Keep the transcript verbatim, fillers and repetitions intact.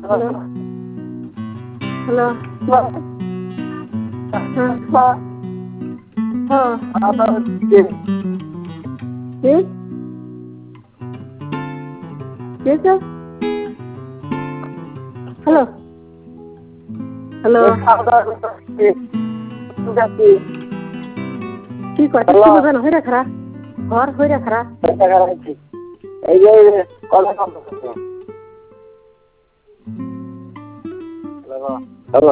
hello hello হ্যাঁ হ্যাঁ কি হ্যালো হ্যালো কি কথা বোঝান হয়ে খারাপ ঘর হয়ে খারাপ এই যে কথা